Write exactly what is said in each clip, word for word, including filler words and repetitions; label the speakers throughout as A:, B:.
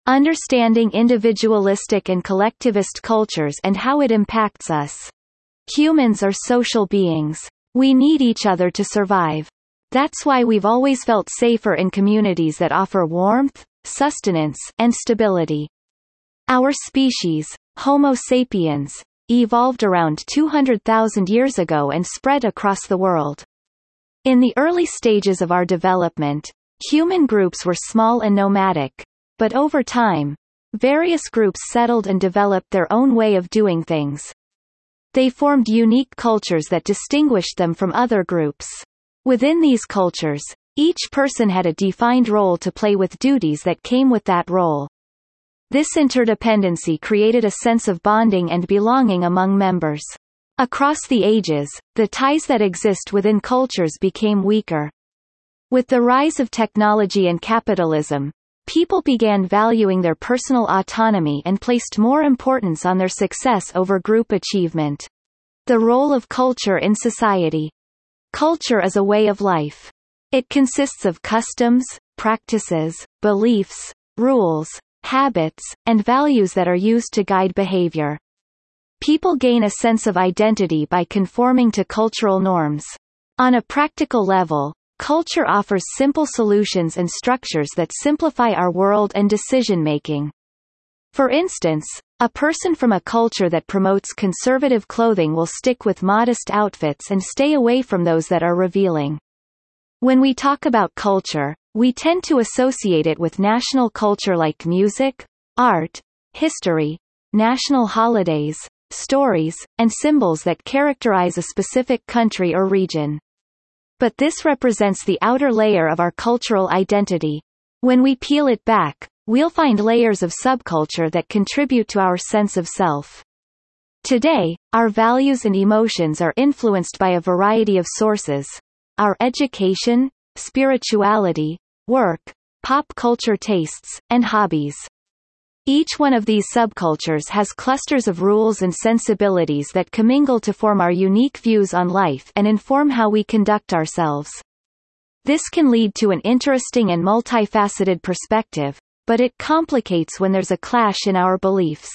A: Understanding individualistic and collectivist cultures and how it impacts us. Humans are social beings. We need each other to survive. That's why we've always felt safer in communities that offer warmth, sustenance, and stability. Our species, Homo sapiens, evolved around two hundred thousand years ago and spread across the world. In the early stages of our development, human groups were small and nomadic, but over time, various groups settled and developed their own way of doing things. They formed unique cultures that distinguished them from other groups. Within these cultures, each person had a defined role to play with duties that came with that role. This interdependency created a sense of bonding and belonging among members. Across the ages, the ties that exist within cultures became weaker. With the rise of technology and capitalism, people began valuing their personal autonomy and placed more importance on their success over group achievement. The role of culture in society. Culture is a way of life. It consists of customs, practices, beliefs, rules, habits, and values that are used to guide behavior. People gain a sense of identity by conforming to cultural norms. On a practical level, culture offers simple solutions and structures that simplify our world and decision-making. For instance, a person from a culture that promotes conservative clothing will stick with modest outfits and stay away from those that are revealing. When we talk about culture, we tend to associate it with national culture like music, art, history, national holidays, stories, and symbols that characterize a specific country or region. But this represents the outer layer of our cultural identity. When we peel it back, we'll find layers of subculture that contribute to our sense of self. Today, our values and emotions are influenced by a variety of sources: our education, spirituality, work, pop culture tastes, and hobbies. Each one of these subcultures has clusters of rules and sensibilities that commingle to form our unique views on life and inform how we conduct ourselves. This can lead to an interesting and multifaceted perspective, but it complicates when there's a clash in our beliefs.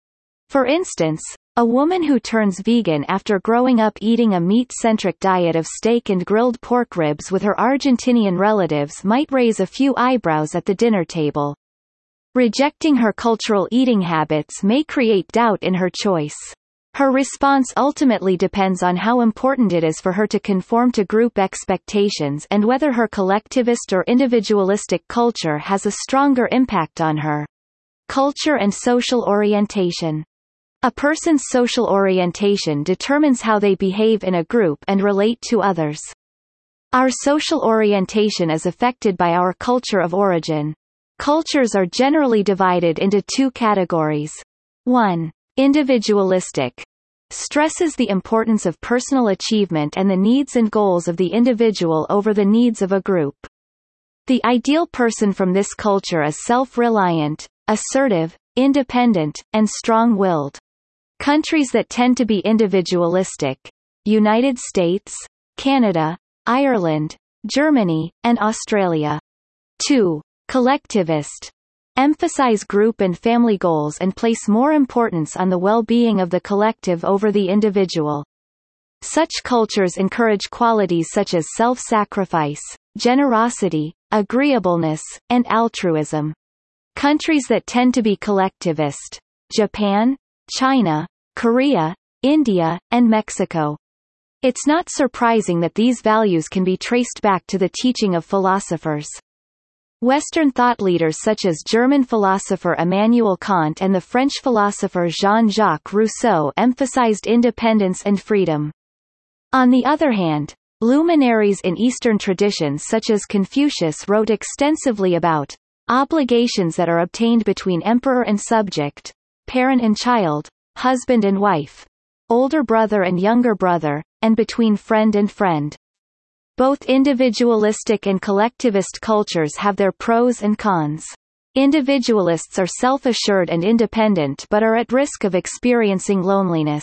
A: For instance, a woman who turns vegan after growing up eating a meat-centric diet of steak and grilled pork ribs with her Argentinian relatives might raise a few eyebrows at the dinner table. Rejecting her cultural eating habits may create doubt in her choice. Her response ultimately depends on how important it is for her to conform to group expectations and whether her collectivist or individualistic culture has a stronger impact on her. Culture and social orientation. A person's social orientation determines how they behave in a group and relate to others. Our social orientation is affected by our culture of origin. Cultures are generally divided into two categories. one. Individualistic. Stresses the importance of personal achievement and the needs and goals of the individual over the needs of a group. The ideal person from this culture is self-reliant, assertive, independent, and strong-willed. Countries that tend to be individualistic: United States, Canada, Ireland, Germany, and Australia. two. Collectivist. Emphasize group and family goals and place more importance on the well-being of the collective over the individual. Such cultures encourage qualities such as self-sacrifice, generosity, agreeableness, and altruism. Countries that tend to be collectivist: Japan, China, Korea, India, and Mexico. It's not surprising that these values can be traced back to the teaching of philosophers. Western thought leaders such as German philosopher Immanuel Kant and the French philosopher Jean-Jacques Rousseau emphasized independence and freedom. On the other hand, luminaries in Eastern traditions such as Confucius wrote extensively about obligations that are obtained between emperor and subject, parent and child, husband and wife, older brother and younger brother, and between friend and friend. Both individualistic and collectivist cultures have their pros and cons. Individualists are self-assured and independent but are at risk of experiencing loneliness.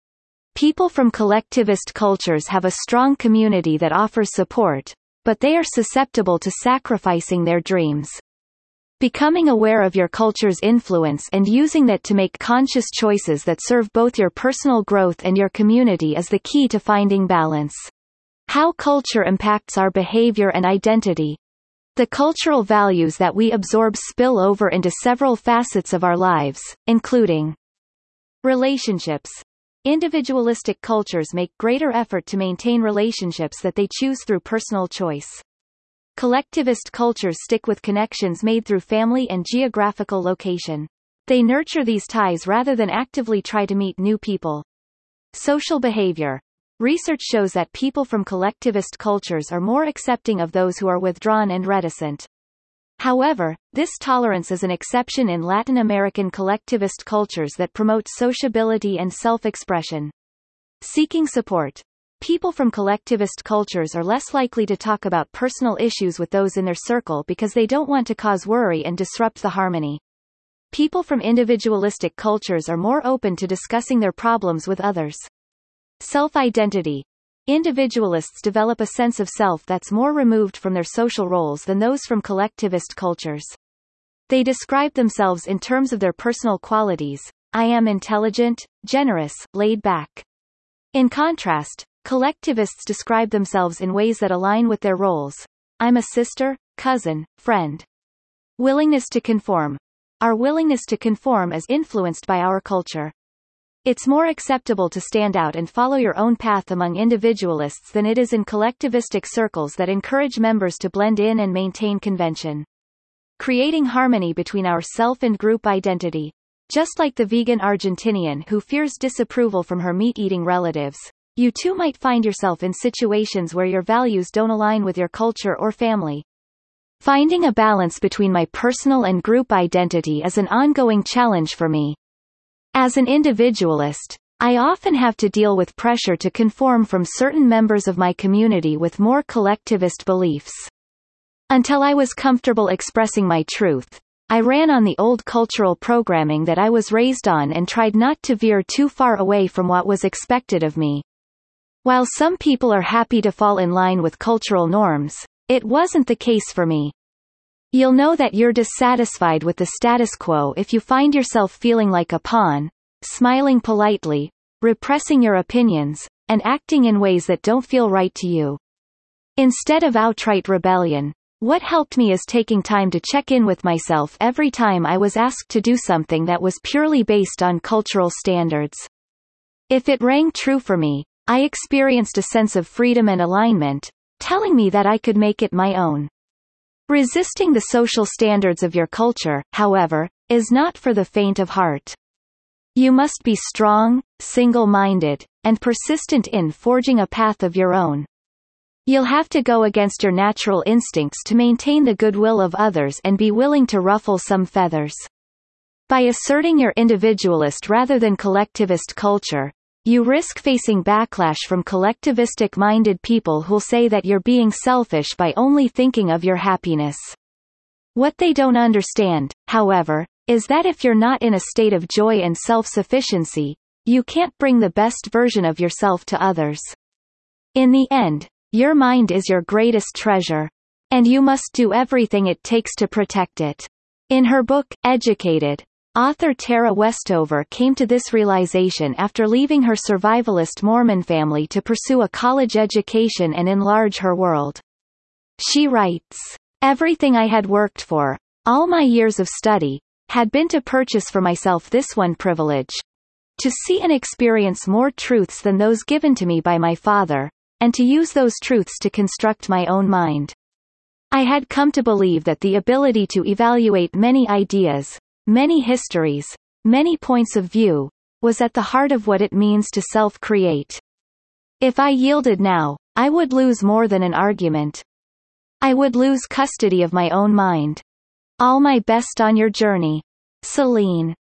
A: People from collectivist cultures have a strong community that offers support, but they are susceptible to sacrificing their dreams. Becoming aware of your culture's influence and using that to make conscious choices that serve both your personal growth and your community is the key to finding balance. How culture impacts our behavior and identity. The cultural values that we absorb spill over into several facets of our lives, including relationships. Individualistic cultures make greater effort to maintain relationships that they choose through personal choice. Collectivist cultures stick with connections made through family and geographical location. They nurture these ties rather than actively try to meet new people. Social behavior. Research shows that people from collectivist cultures are more accepting of those who are withdrawn and reticent. However, this tolerance is an exception in Latin American collectivist cultures that promote sociability and self-expression. Seeking support. People from collectivist cultures are less likely to talk about personal issues with those in their circle because they don't want to cause worry and disrupt the harmony. People from individualistic cultures are more open to discussing their problems with others. Self-identity. Individualists develop a sense of self that's more removed from their social roles than those from collectivist cultures. They describe themselves in terms of their personal qualities. I am intelligent, generous, laid back. In contrast, collectivists describe themselves in ways that align with their roles. I'm a sister, cousin, friend. Willingness to conform. Our willingness to conform is influenced by our culture. It's more acceptable to stand out and follow your own path among individualists than it is in collectivistic circles that encourage members to blend in and maintain convention. Creating harmony between our self and group identity. Just like the vegan Argentinian who fears disapproval from her meat-eating relatives, you too might find yourself in situations where your values don't align with your culture or family. Finding a balance between my personal and group identity is an ongoing challenge for me. As an individualist, I often have to deal with pressure to conform from certain members of my community with more collectivist beliefs. Until I was comfortable expressing my truth, I ran on the old cultural programming that I was raised on and tried not to veer too far away from what was expected of me. While some people are happy to fall in line with cultural norms, it wasn't the case for me. You'll know that you're dissatisfied with the status quo if you find yourself feeling like a pawn, smiling politely, repressing your opinions, and acting in ways that don't feel right to you. Instead of outright rebellion, what helped me is taking time to check in with myself every time I was asked to do something that was purely based on cultural standards. If it rang true for me, I experienced a sense of freedom and alignment, telling me that I could make it my own. Resisting the social standards of your culture, however, is not for the faint of heart. You must be strong, single-minded, and persistent in forging a path of your own. You'll have to go against your natural instincts to maintain the goodwill of others and be willing to ruffle some feathers. By asserting your individualist rather than collectivist culture, you risk facing backlash from collectivistic-minded people who'll say that you're being selfish by only thinking of your happiness. What they don't understand, however, is that if you're not in a state of joy and self-sufficiency, you can't bring the best version of yourself to others. In the end, your mind is your greatest treasure, and you must do everything it takes to protect it. In her book, Educated, author Tara Westover came to this realization after leaving her survivalist Mormon family to pursue a college education and enlarge her world. She writes, "Everything I had worked for, all my years of study, had been to purchase for myself this one privilege: to see and experience more truths than those given to me by my father, and to use those truths to construct my own mind. I had come to believe that the ability to evaluate many ideas, many histories, many points of view, was at the heart of what it means to self-create. If I yielded now, I would lose more than an argument. I would lose custody of my own mind. All my best on your journey. Celine."